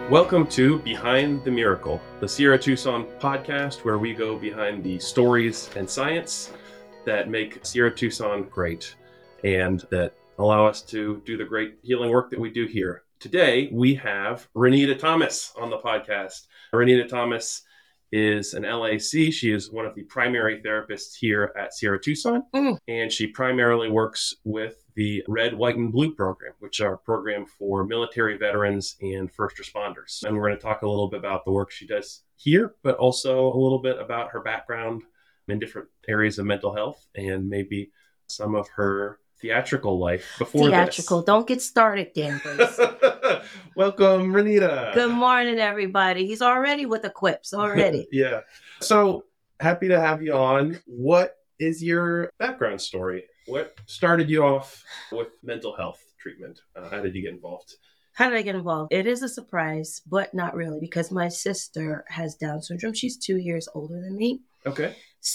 Welcome to Behind the Miracle, the Sierra Tucson podcast where we go behind the stories and science that make Sierra Tucson great and that allow us to do the great healing work that we do here. Today, we have Renita Thomas on the podcast. Renita Thomas is an LAC. She is one of the primary therapists here at Sierra Tucson, and she primarily works with the Red, White, and Blue program, which are a program for military veterans and first responders. And we're going to talk a little bit about the work she does here, but also a little bit about her background in different areas of mental health and maybe some of her theatrical life before Theatrical. Don't get started, Dan Bruce. Welcome, Renita. Good morning, everybody. He's already with the quips already. Yeah. So happy to have you on. What is your background story? What started you off with mental health treatment? How did you get involved? How did I get involved? It is a surprise, but not really, because my sister has Down syndrome. She's 2 years older than me. Okay.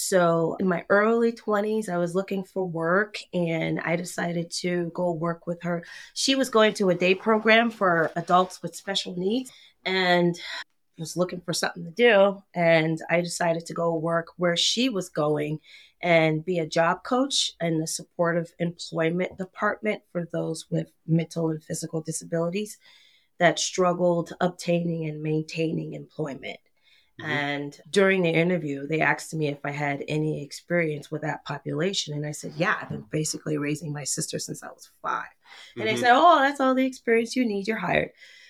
So in my early 20s, I was looking for work and I decided to go work with her. She was going to a day program for adults with special needs and was looking for something to do. And I decided to go work where she was going and be a job coach in the supportive employment department for those with mental and physical disabilities that struggled obtaining and maintaining employment. Mm-hmm. And during the interview, they asked me if I had any experience with that population. And I said, yeah, I've been basically raising my sister since I was 5. And they said, oh, that's all the experience you need. You're hired.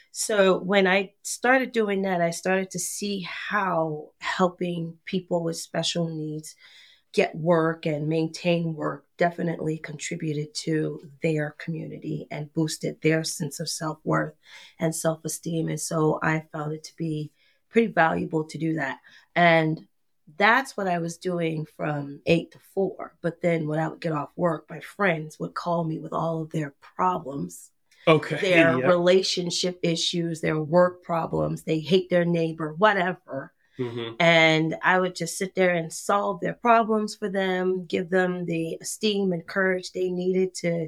So when I started doing that, I started to see how helping people with special needs get work and maintain work definitely contributed to their community and boosted their sense of self-worth and self-esteem. And so I found it to be pretty valuable to do that. And that's what I was doing from 8 to 4. But then when I would get off work, my friends would call me with all of their problems. Okay. Their relationship issues, their work problems, they hate their neighbor, whatever. Mm-hmm. And I would just sit there and solve their problems for them, give them the esteem and courage they needed to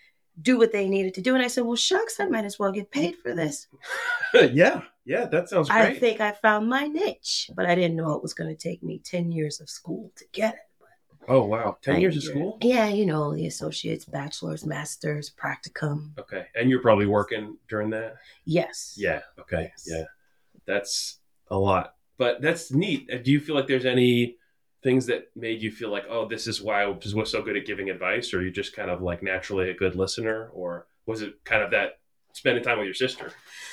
do what they needed to do. And I said, well, shucks, I might as well get paid for this. Yeah, that sounds great. I think I found my niche, but I didn't know it was going to take me 10 years of school to get it. Oh, wow. 10 years of school? Yeah, the associates, bachelor's, master's, practicum. Okay. And you're probably working during that? Yes. Yeah. Okay. Yes. Yeah. That's a lot. But that's neat. Do you feel like there's any things that made you feel like, oh, this is why I was so good at giving advice? Or are you just kind of like naturally a good listener? Or was it kind of that spending time with your sister?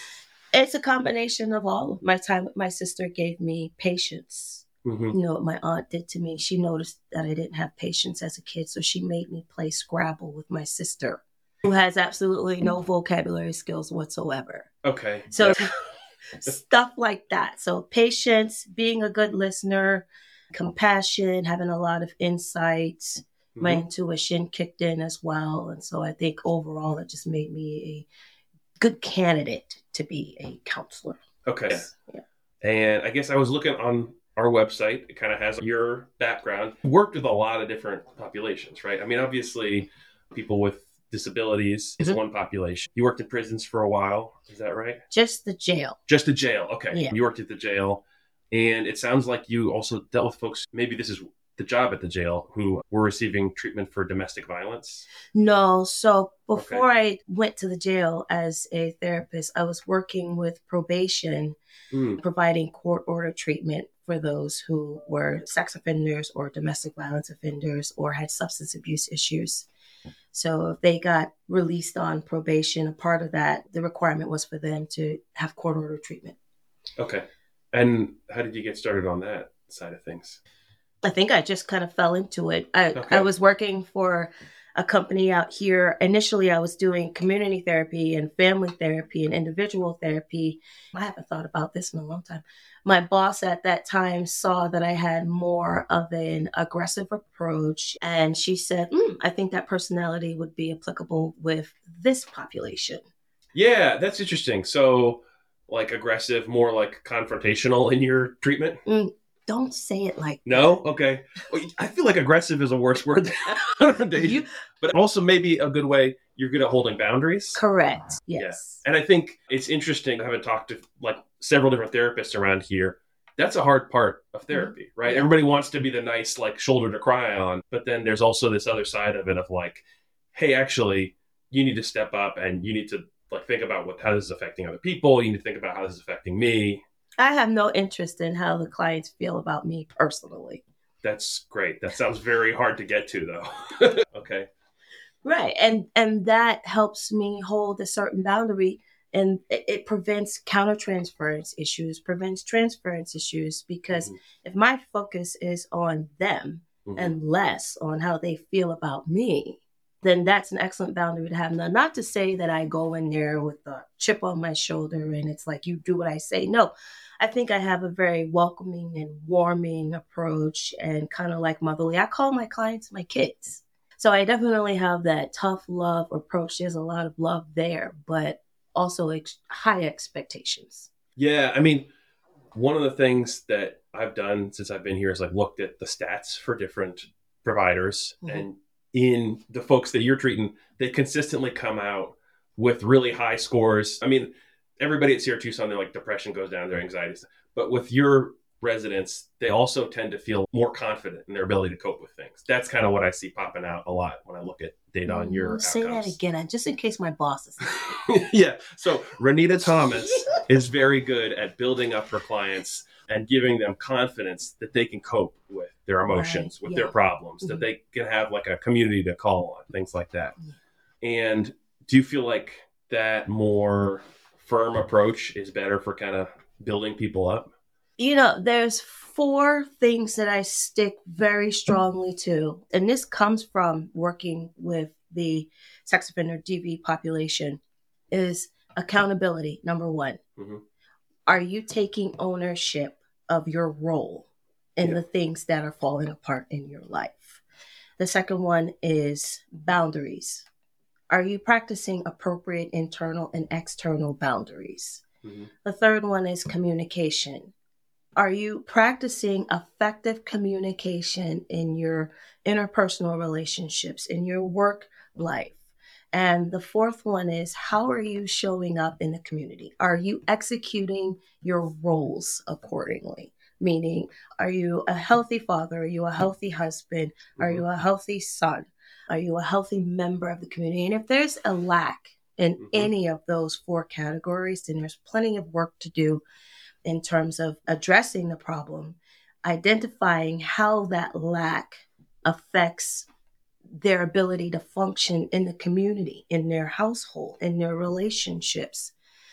It's a combination of all. My time with my sister gave me patience. Mm-hmm. You know what my aunt did to me? She noticed that I didn't have patience as a kid, so she made me play Scrabble with my sister, who has absolutely no vocabulary skills whatsoever. Okay. So stuff like that. So patience, being a good listener, compassion, having a lot of insights. Mm-hmm. My intuition kicked in as well. And so I think overall it just made me a good candidate to be a counselor. Okay. Yeah. And I guess I was looking on our website. It kind of has your background. You worked with a lot of different populations, right? I mean, obviously, people with disabilities is one population. You worked in prisons for a while. Is that right? Just the jail. Just the jail. Okay. Yeah. You worked at the jail. And it sounds like you also dealt with folks, maybe this is the job at the jail, who were receiving treatment for domestic violence? No. So before I went to the jail as a therapist, I was working with probation, providing court-ordered treatment for those who were sex offenders or domestic violence offenders or had substance abuse issues. So if they got released on probation, a part of that, the requirement was for them to have court-ordered treatment. Okay. And how did you get started on that side of things? I think I just kind of fell into it. I was working for a company out here. Initially, I was doing community therapy and family therapy and individual therapy. I haven't thought about this in a long time. My boss at that time saw that I had more of an aggressive approach. And she said, I think that personality would be applicable with this population. Yeah, that's interesting. So like aggressive, more like confrontational in your treatment? Don't say it like No? Okay. Well, I feel like aggressive is a worse word than you. but also maybe a good way. You're good at holding boundaries. Correct. Yeah. Yes. And I think it's interesting. I haven't talked to like several different therapists around here. That's a hard part of therapy, right? Yeah. Everybody wants to be the nice, like, shoulder to cry on. But then there's also this other side of it of like, hey, actually, you need to step up and you need to like think about how this is affecting other people. You need to think about how this is affecting me. I have no interest in how the clients feel about me personally. That's great. That sounds very hard to get to, though. Okay. Right. And that helps me hold a certain boundary, and it prevents countertransference issues, prevents transference issues, because if my focus is on them and less on how they feel about me, then that's an excellent boundary to have. Now, not to say that I go in there with a chip on my shoulder and it's like, you do what I say. No, I think I have a very welcoming and warming approach and kind of like motherly. I call my clients my kids. So I definitely have that tough love approach. There's a lot of love there, but also high expectations. Yeah. I mean, one of the things that I've done since I've been here is like looked at the stats for different providers, and in the folks that you're treating, they consistently come out with really high scores. I mean, everybody at Sierra Tucson, their like depression goes down, their anxiety, but with your residents, they also tend to feel more confident in their ability to cope with things. That's kind of what I see popping out a lot when I look at data on your outcomes. Say that again, just in case my boss is. Yeah. So Renita Thomas is very good at building up her clients and giving them confidence that they can cope with their emotions, with their problems, that they can have like a community to call on, things like that. And do you feel like that more firm approach is better for kind of building people up? You know, there's 4 things that I stick very strongly to, and this comes from working with the sex offender DV population, is accountability, number 1. Are you taking ownership of your role in the things that are falling apart in your life? The second one is boundaries. Are you practicing appropriate internal and external boundaries? The third one is communication. Are you practicing effective communication in your interpersonal relationships, in your work life? And the fourth one is, how are you showing up in the community? Are you executing your roles accordingly? Meaning, are you a healthy father? Are you a healthy husband? Are you a healthy son? Are you a healthy member of the community? And if there's a lack in any of those 4 categories, then there's plenty of work to do in terms of addressing the problem, identifying how that lack affects their ability to function in the community, in their household, in their relationships.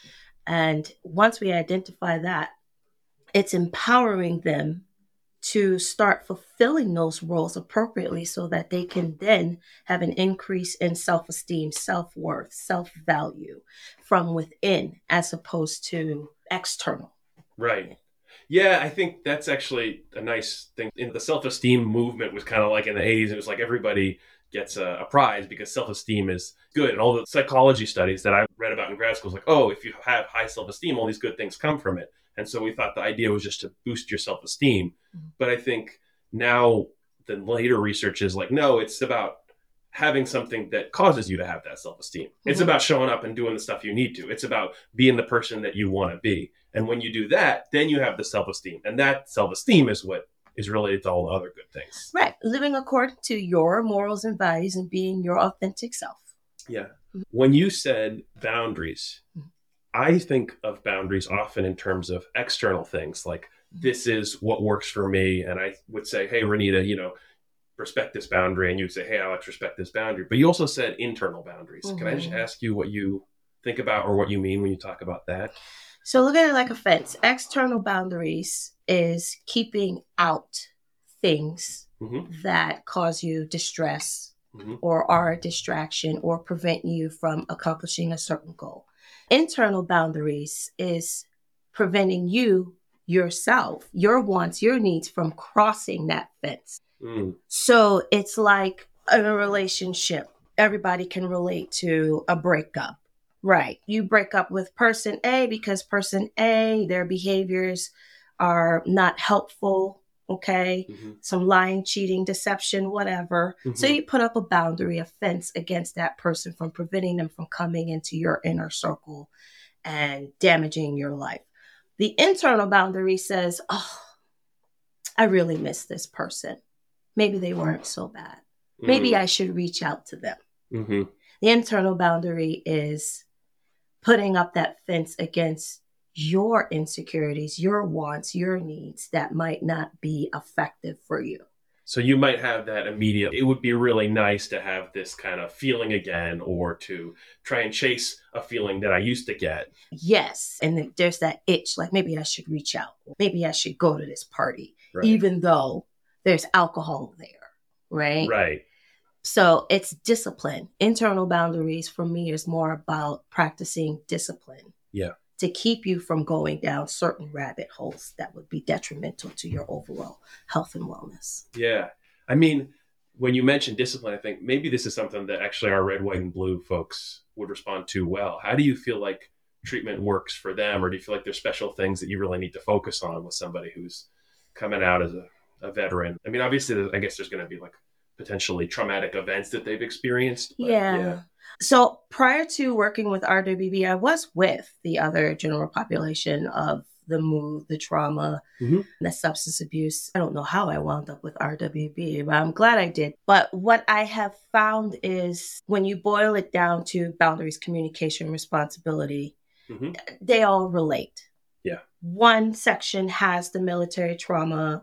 And once we identify that, it's empowering them to start fulfilling those roles appropriately so that they can then have an increase in self-esteem, self-worth, self-value from within as opposed to external. Right. Yeah, I think that's actually a nice thing. In the self-esteem movement was kind of like in the 80s, it was like everybody gets a prize because self-esteem is good. And all the psychology studies that I read about in grad school was like, oh, if you have high self-esteem, all these good things come from it. And so we thought the idea was just to boost your self-esteem. But I think now the later research is like, no, it's about having something that causes you to have that self-esteem. It's about showing up and doing the stuff you need to. It's about being the person that you want to be. And when you do that, then you have the self-esteem. And that self-esteem is what is related to all the other good things. Right. Living according to your morals and values and being your authentic self. Yeah. When you said boundaries, I think of boundaries often in terms of external things, like this is what works for me. And I would say, hey, Renita, respect this boundary. And you'd say, hey, Alex, respect this boundary. But you also said internal boundaries. Can I just ask you what you think about or what you mean when you talk about that? So look at it like a fence. External boundaries is keeping out things that cause you distress or are a distraction or prevent you from accomplishing a certain goal. Internal boundaries is preventing you, yourself, your wants, your needs from crossing that fence. So it's like in a relationship, everybody can relate to a breakup. Right. You break up with person A because person A, their behaviors are not helpful okay? Some lying, cheating, deception, whatever. So you put up a boundary, a fence against that person from preventing them from coming into your inner circle and damaging your life. The internal boundary says, oh, I really miss this person. Maybe they weren't so bad. Maybe I should reach out to them. The internal boundary is putting up that fence against your insecurities, your wants, your needs that might not be effective for you. So you might have that immediate, it would be really nice to have this kind of feeling again, or to try and chase a feeling that I used to get. Yes. And there's that itch, like maybe I should reach out. Maybe I should go to this party, even though there's alcohol there, right? Right. So it's discipline. Internal boundaries for me is more about practicing discipline. Yeah. To keep you from going down certain rabbit holes that would be detrimental to your overall health and wellness. Yeah. I mean, when you mention discipline, I think maybe this is something that actually our red, white, and blue folks would respond to well. How do you feel like treatment works for them? Or do you feel like there's special things that you really need to focus on with somebody who's coming out as a veteran? I mean, obviously, I guess there's going to be like potentially traumatic events that they've experienced. Yeah. So prior to working with RWB, I was with the other general population of the mood, the trauma, the substance abuse. I don't know how I wound up with RWB, but I'm glad I did. But what I have found is when you boil it down to boundaries, communication, responsibility, they all relate. Yeah. One section has the military trauma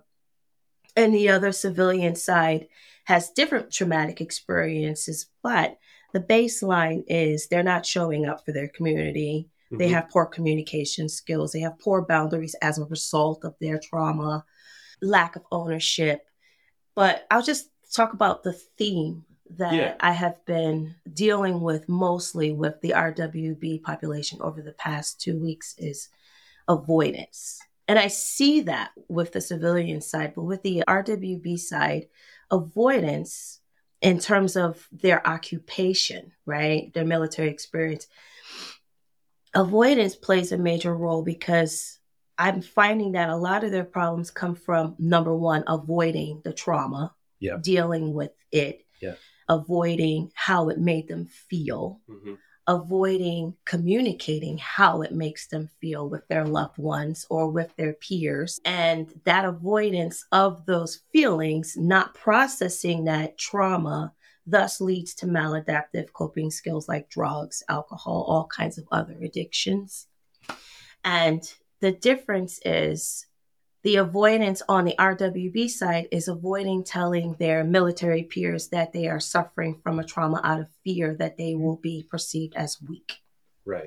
and the other civilian side has different traumatic experiences, but the baseline is they're not showing up for their community. They have poor communication skills. They have poor boundaries as a result of their trauma, lack of ownership. But I'll just talk about the theme that I have been dealing with mostly with the RWB population over the past 2 weeks is avoidance. And I see that with the civilian side, but with the RWB side, avoidance in terms of their occupation, right? Their military experience. Avoidance plays a major role because I'm finding that a lot of their problems come from, number one, avoiding the trauma, dealing with it, avoiding how it made them feel, avoiding communicating how it makes them feel with their loved ones or with their peers. And that avoidance of those feelings, not processing that trauma, thus leads to maladaptive coping skills like drugs, alcohol, all kinds of other addictions. And the difference is the avoidance on the RWB side is avoiding telling their military peers that they are suffering from a trauma out of fear that they will be perceived as weak. Right.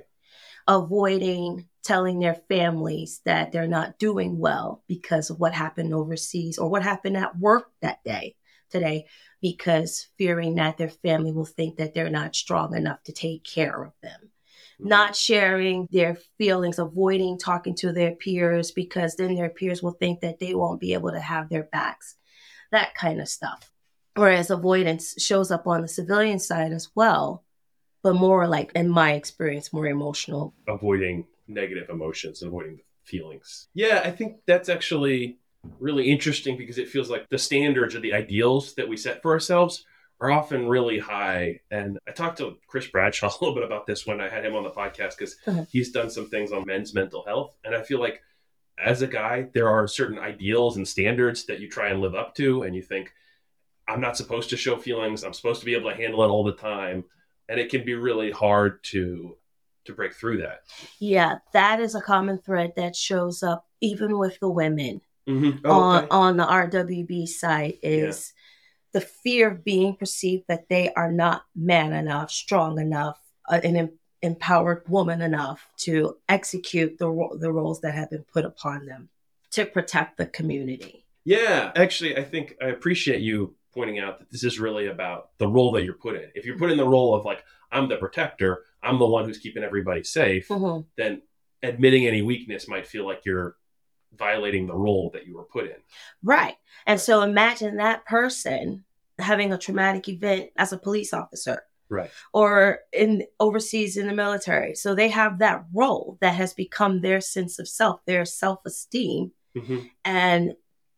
Avoiding telling their families that they're not doing well because of what happened overseas or what happened at work that day, today, because fearing that their family will think that they're not strong enough to take care of them. Not sharing their feelings, avoiding talking to their peers because then their peers will think that they won't be able to have their backs, that kind of stuff. Whereas avoidance shows up on the civilian side as well, but more like, in my experience, more emotional. Avoiding negative emotions, avoiding feelings. Yeah, I think that's actually really interesting because it feels like the standards or the ideals that we set for ourselves are often really high. And I talked to Chris Bradshaw a little bit about this when I had him on the podcast because he's done some things on men's mental health. And I feel like as a guy, there are certain ideals and standards that you try and live up to. And you think, I'm not supposed to show feelings. I'm supposed to be able to handle it all the time. And it can be really hard to break through that. Yeah, that is a common thread that shows up even with the women on the RWB side is the fear of being perceived that they are not man enough, strong enough, an empowered woman enough to execute the roles that have been put upon them to protect the community. Yeah, actually, I think I appreciate you pointing out that this is really about the role that you're put in. If you're put in the role of like, I'm the protector, I'm the one who's keeping everybody safe, then admitting any weakness might feel like you're violating the role that you were put in. Right. And so imagine that person having a traumatic event as a police officer. Right. Or overseas in the military. So they have that role that has become their sense of self, their self-esteem. And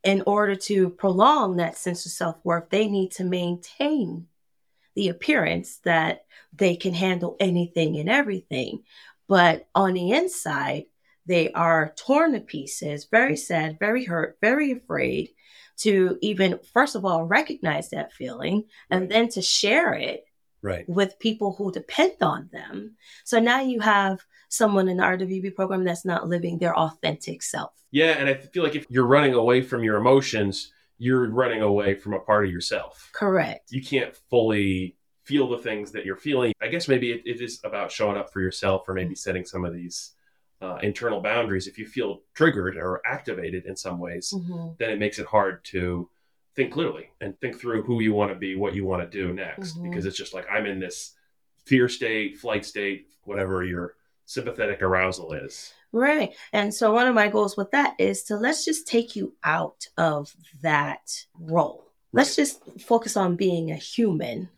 in order to prolong that sense of self-worth, they need to maintain the appearance that they can handle anything and everything. But on the inside, they are torn to pieces, very sad, very hurt, very afraid to even, first of all, recognize that feeling and then to share it with people who depend on them. So now you have someone in the RWB program that's not living their authentic self. Yeah, and I feel like if you're running away from your emotions, you're running away from a part of yourself. Correct. You can't fully feel the things that you're feeling. I guess maybe it is about showing up for yourself, or maybe setting some of these internal boundaries. If you feel triggered or activated in some ways, then it makes it hard to think clearly and think through who you want to be, what you want to do next, because it's just like, I'm in this fear state, flight state, whatever your sympathetic arousal is. Right. And so one of my goals with that is to let's just take you out of that role. Let's just focus on being a human,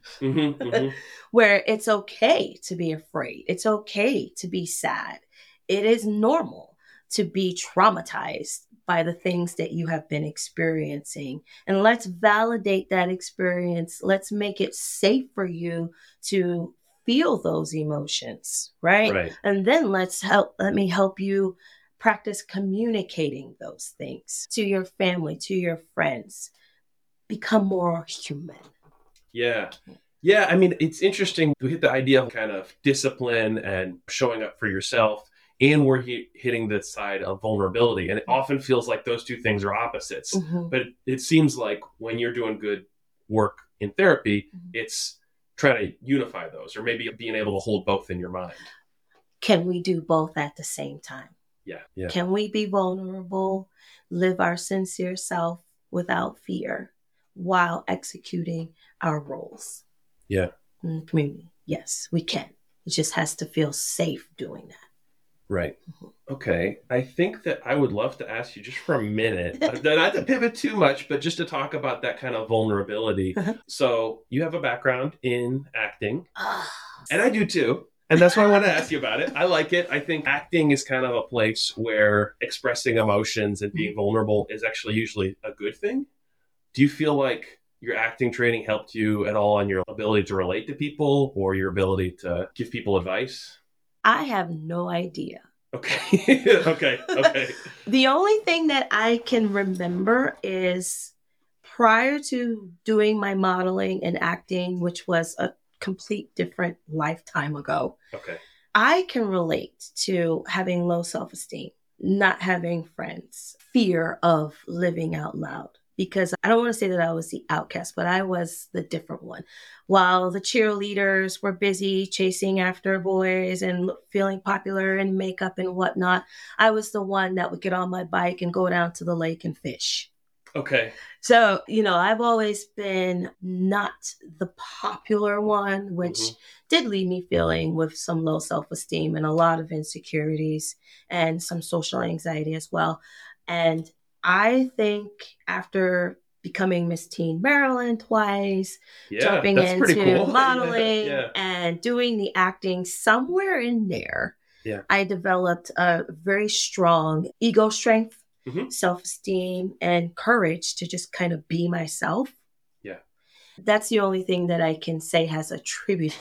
where it's okay to be afraid. It's okay to be sad. It is normal to be traumatized by the things that you have been experiencing. And let's validate that experience. Let's make it safe for you to feel those emotions, right? And then let me help you practice communicating those things to your family, to your friends. Become more human. Yeah. Yeah. I mean, it's interesting. We hit the idea of kind of discipline and showing up for yourself, and we're hitting the side of vulnerability. And it often feels like those two things are opposites. But it seems like when you're doing good work in therapy, it's trying to unify those, or maybe being able to hold both in your mind. Can we do both at the same time? Yeah. Can we be vulnerable, live our sincere self without fear, while executing our roles in the community? Yes, we can. It just has to feel safe doing that. Right. Okay. I think that I would love to ask you just for a minute, not to pivot too much, but just to talk about that kind of vulnerability. So you have a background in acting, and I do too. And that's why I want to ask you about it. I like it. I think acting is kind of a place where expressing emotions and being vulnerable is actually usually a good thing. Do you feel like your acting training helped you at all on your ability to relate to people, or your ability to give people advice? I have no idea. Okay. Okay. The only thing that I can remember is prior to doing my modeling and acting, which was a complete different lifetime ago. Okay. I can relate to having low self-esteem, not having friends, fear of living out loud. Because I don't want to say that I was the outcast, but I was the different one. While the cheerleaders were busy chasing after boys and feeling popular in makeup and whatnot, I was the one that would get on my bike and go down to the lake and fish. Okay. So, I've always been not the popular one, which did leave me feeling with some low self-esteem and a lot of insecurities and some social anxiety as well. And I think after becoming Miss Teen Maryland twice, jumping into modeling and doing the acting, somewhere in there, I developed a very strong ego strength, self-esteem, and courage to just kind of be myself. Yeah. That's the only thing that I can say has attributed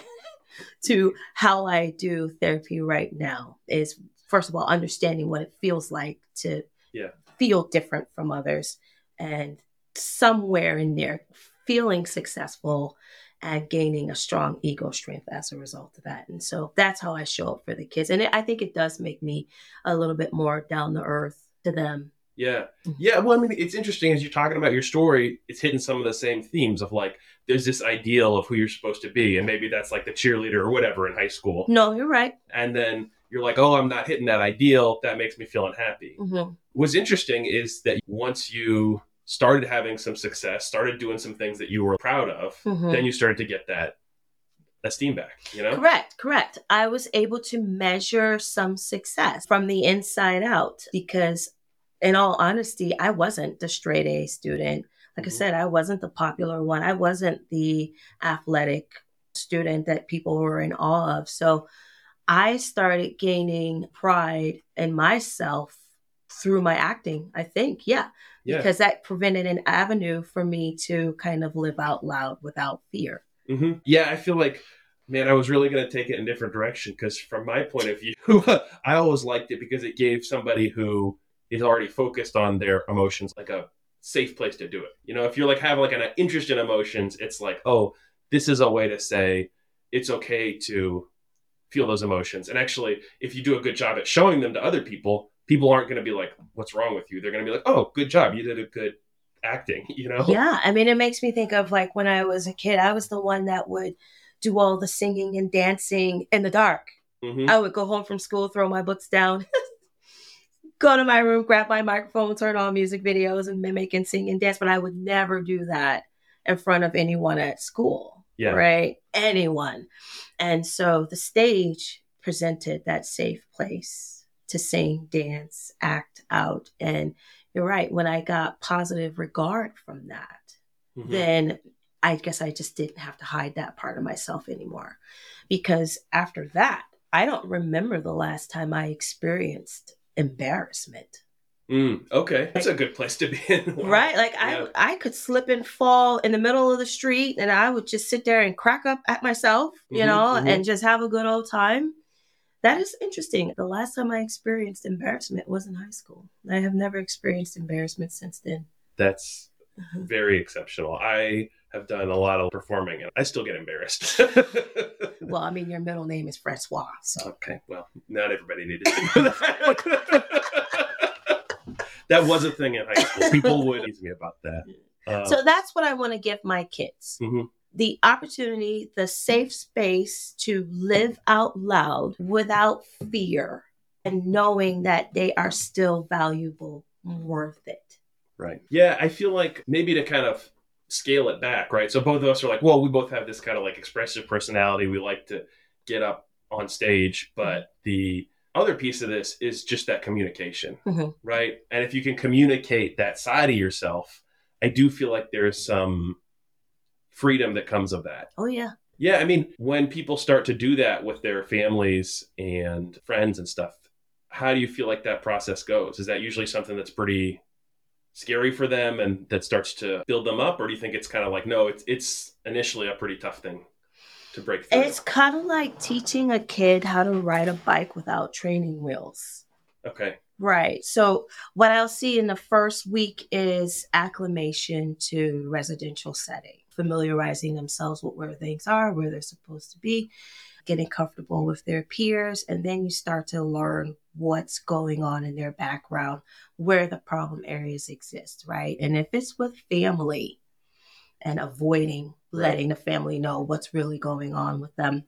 to how I do therapy right now is, first of all, understanding what it feels like to feel different from others, and somewhere in there feeling successful and gaining a strong ego strength as a result of that. And so that's how I show up for the kids. And I think it does make me a little bit more down to earth to them. Yeah. Yeah. Well, I mean, it's interesting as you're talking about your story, it's hitting some of the same themes of like, there's this ideal of who you're supposed to be. And maybe that's like the cheerleader or whatever in high school. No, you're right. And then you're like, oh, I'm not hitting that ideal. That makes me feel unhappy. What's interesting is that once you started having some success, started doing some things that you were proud of, then you started to get that esteem back, Correct. I was able to measure some success from the inside out because, in all honesty, I wasn't the straight A student. Like I said, I wasn't the popular one. I wasn't the athletic student that people were in awe of. So I started gaining pride in myself through my acting, I think. Yeah. Yeah. Because that prevented an avenue for me to kind of live out loud without fear. Yeah, I feel like, man, I was really going to take it in a different direction because from my point of view, I always liked it because it gave somebody who is already focused on their emotions like a safe place to do it. You know, if you're like having like an interest in emotions, it's like, oh, this is a way to say it's okay to feel those emotions. And actually, if you do a good job at showing them to other people, people aren't going to be like, what's wrong with you? They're going to be like, oh, good job. You did a good acting, you know? Yeah. I mean, it makes me think of like when I was a kid, I was the one that would do all the singing and dancing in the dark. Mm-hmm. I would go home from school, throw my books down, go to my room, grab my microphone, turn on music videos and mimic and sing and dance. But I would never do that in front of anyone at school, right? Anyone. And so the stage presented that safe place to sing, dance, act out. And you're right. When I got positive regard from that, then I guess I just didn't have to hide that part of myself anymore. Because after that, I don't remember the last time I experienced embarrassment. Okay. That's a good place to be in. Wow. Right? Like I could slip and fall in the middle of the street and I would just sit there and crack up at myself, you know, and just have a good old time. That is interesting. The last time I experienced embarrassment was in high school. I have never experienced embarrassment since then. That's very exceptional. I have done a lot of performing and I still get embarrassed. Well, I mean, your middle name is Francois. So. Okay. Well, not everybody needed to know that. That was a thing in high school. People would tease me about that. So that's what I want to give my kids. The opportunity, the safe space to live out loud without fear and knowing that they are still valuable, worth it. Right. Yeah, I feel like maybe to kind of scale it back, right? So both of us are like, well, we both have this kind of like expressive personality. We like to get up on stage, but the other piece of this is just that communication, right? And if you can communicate that side of yourself, I do feel like there's some freedom that comes of that. Oh, yeah. Yeah, I mean, when people start to do that with their families and friends and stuff, how do you feel like that process goes? Is that usually something that's pretty scary for them and that starts to build them up? Or do you think it's kind of like, no, it's initially a pretty tough thing to break through? It's kind of like teaching a kid how to ride a bike without training wheels. Okay. Right. So what I'll see in the first week is acclimation to residential setting, familiarizing themselves with where things are, where they're supposed to be, getting comfortable with their peers. And then you start to learn what's going on in their background, where the problem areas exist, right? And if it's with family and avoiding letting the family know what's really going on with them,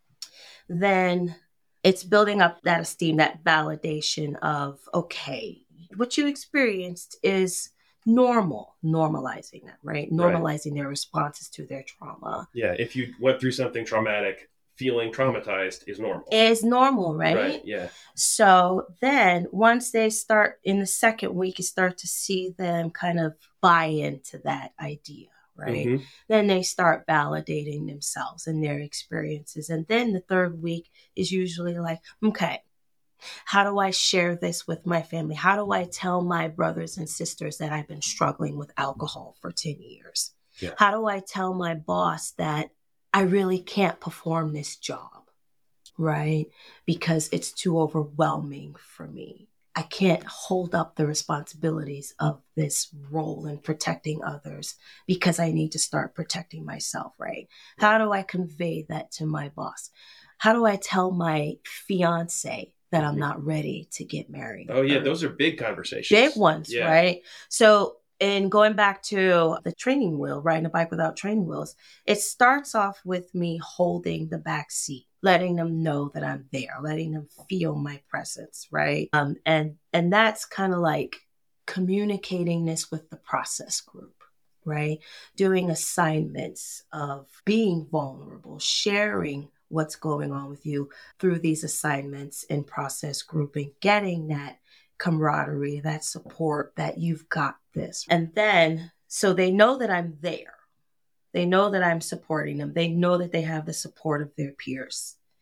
then it's building up that esteem, that validation of, okay, what you experienced is normal, normalizing that, right? Normalizing their responses to their trauma. Yeah, if you went through something traumatic, feeling traumatized is normal. Is normal, right? Right, yeah. So then once they start in the second week, you start to see them kind of buy into that idea. Right. Then they start validating themselves and their experiences. And then the third week is usually like, okay, how do I share this with my family? How do I tell my brothers and sisters that I've been struggling with alcohol for 10 years? Yeah. How do I tell my boss that I really can't perform this job? Right. Because it's too overwhelming for me. I can't hold up the responsibilities of this role in protecting others because I need to start protecting myself, right? How do I convey that to my boss? How do I tell my fiance that I'm not ready to get married? Oh, yeah. Those are big conversations. Big ones, right? So, and going back to the training wheel, riding a bike without training wheels, it starts off with me holding the back seat, letting them know that I'm there, letting them feel my presence, right? And that's kind of like communicating this with the process group, right? Doing assignments of being vulnerable, sharing what's going on with you through these assignments in process group and getting that camaraderie, that support, that you've got this. And then, so they know that I'm there. They know that I'm supporting them. They know that they have the support of their peers.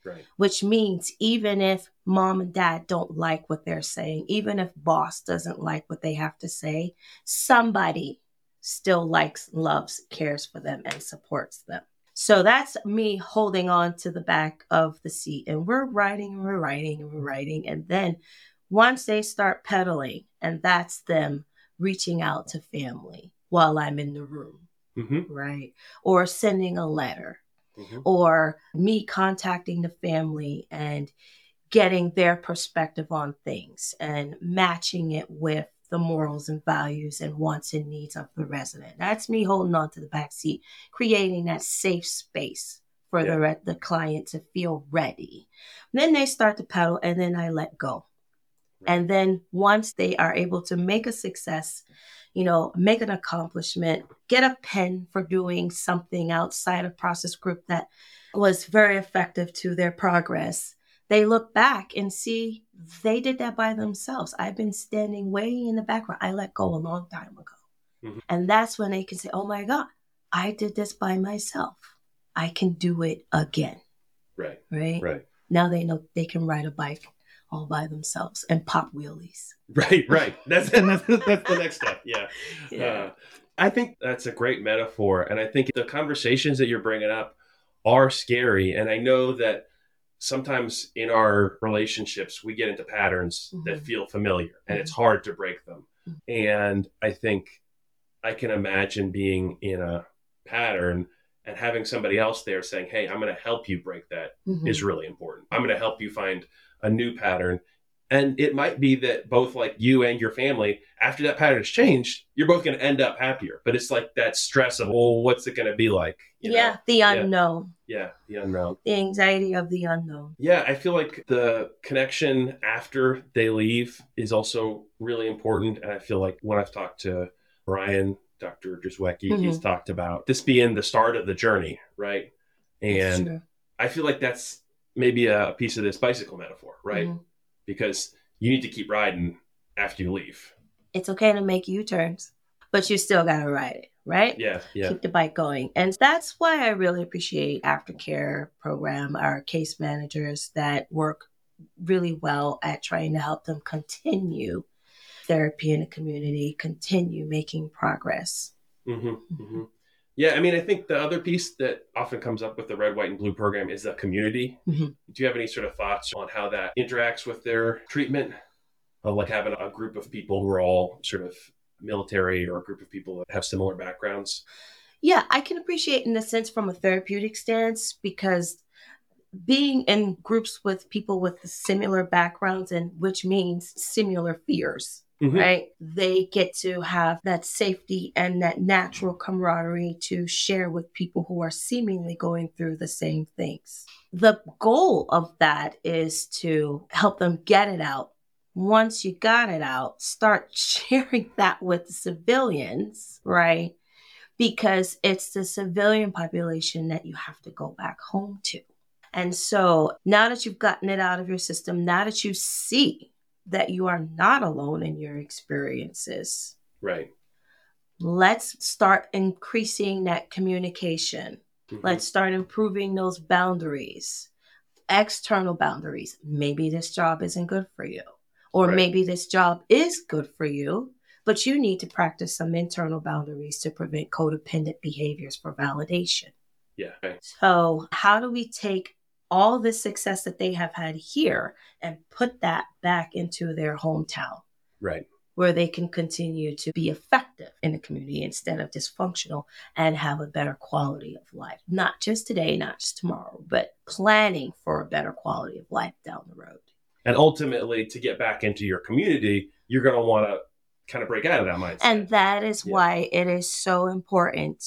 Right. which means even if mom and dad don't like what they're saying, even if boss doesn't like what they have to say, somebody still likes, loves, cares for them, and supports them. So that's me holding on to the back of the seat, and we're writing and we're writing and we're writing. And then once they start pedaling, and that's them reaching out to family while I'm in the room, right? Or sending a letter, or me contacting the family and getting their perspective on things and matching it with the morals and values and wants and needs of the resident. That's me holding on to the back seat, creating that safe space for the client to feel ready. Then they start to pedal, and then I let go. And then once they are able to make a success, make an accomplishment, get a pen for doing something outside of process group that was very effective to their progress, they look back and see they did that by themselves. I've been standing way in the background. I let go a long time ago. And that's when they can say, oh my God, I did this by myself. I can do it again. Right. Now they know they can ride a bike all by themselves and pop wheelies. Right. That's the next step. Yeah. I think that's a great metaphor. And I think the conversations that you're bringing up are scary. And I know that sometimes in our relationships, we get into patterns that feel familiar, and it's hard to break them. And I think I can imagine being in a pattern and having somebody else there saying, hey, I'm going to help you break that is really important. I'm going to help you find a new pattern. And it might be that both like you and your family, after that pattern has changed, you're both going to end up happier. But it's like that stress of, well, what's it going to be like? The unknown. Yeah, the unknown. The anxiety of the unknown. Yeah, I feel like the connection after they leave is also really important. And I feel like when I've talked to Brian, Dr. Drzwecki, he's talked about this being the start of the journey, right? And I feel like that's maybe a piece of this bicycle metaphor, right? Because you need to keep riding after you leave. It's okay to make U-turns, but you still got to ride it, right? Yeah. Keep the bike going. And that's why I really appreciate aftercare program, our case managers that work really well at trying to help them continue therapy in the community, continue making progress. Yeah, I mean, I think the other piece that often comes up with the Red, White, and Blue program is the community. Do you have any sort of thoughts on how that interacts with their treatment? Of like having a group of people who are all sort of military, or a group of people that have similar backgrounds? Yeah, I can appreciate in a sense from a therapeutic stance, because being in groups with people with similar backgrounds, and which means similar fears, right? They get to have that safety and that natural camaraderie to share with people who are seemingly going through the same things. The goal of that is to help them get it out. Once you got it out, start sharing that with the civilians, right? Because it's the civilian population that you have to go back home to. And so now that you've gotten it out of your system, now that you see that you are not alone in your experiences, right? Let's start increasing that communication. Let's start improving those boundaries, external boundaries. Maybe this job isn't good for you, or maybe this job is good for you, but you need to practice some internal boundaries to prevent codependent behaviors for validation. Yeah. Right. So how do we take all the success that they have had here and put that back into their hometown? Right. Where they can continue to be effective in the community instead of dysfunctional, and have a better quality of life. Not just today, not just tomorrow, but planning for a better quality of life down the road. And ultimately, to get back into your community, you're going to want to kind of break out of that mindset. And that is why it is so important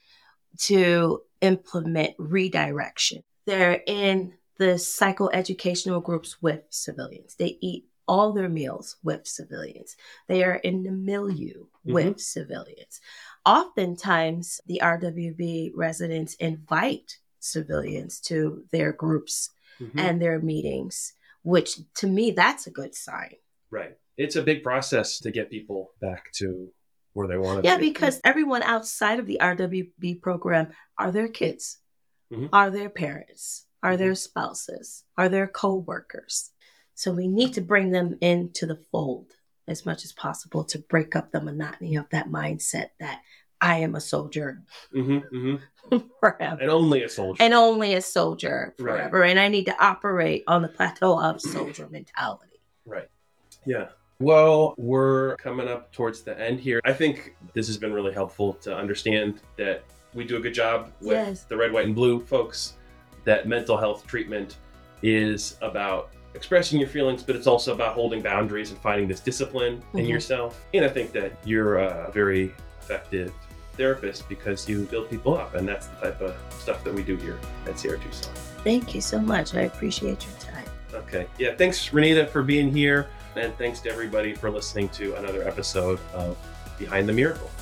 to implement redirection. They're in the psychoeducational groups with civilians. They eat all their meals with civilians. They are in the milieu with civilians. Oftentimes, the RWB residents invite civilians to their groups and their meetings, which to me, that's a good sign. Right. It's a big process to get people back to where they want to be. Yeah, because everyone outside of the RWB program are their kids, are their parents, are their spouses, are their co-workers. So we need to bring them into the fold as much as possible to break up the monotony of that mindset that I am a soldier forever. And only a soldier. And only a soldier forever. Right. And I need to operate on the plateau of soldier mentality. Right. Yeah. Well, we're coming up towards the end here. I think this has been really helpful to understand that we do a good job with the red, white, and blue folks, that mental health treatment is about expressing your feelings, but it's also about holding boundaries and finding this discipline in yourself. And I think that you're a very effective therapist because you build people up, and that's the type of stuff that we do here at Sierra Tucson. Thank you so much. I appreciate your time. Okay. Yeah. Thanks, Renita, for being here. And thanks to everybody for listening to another episode of Behind the Miracle.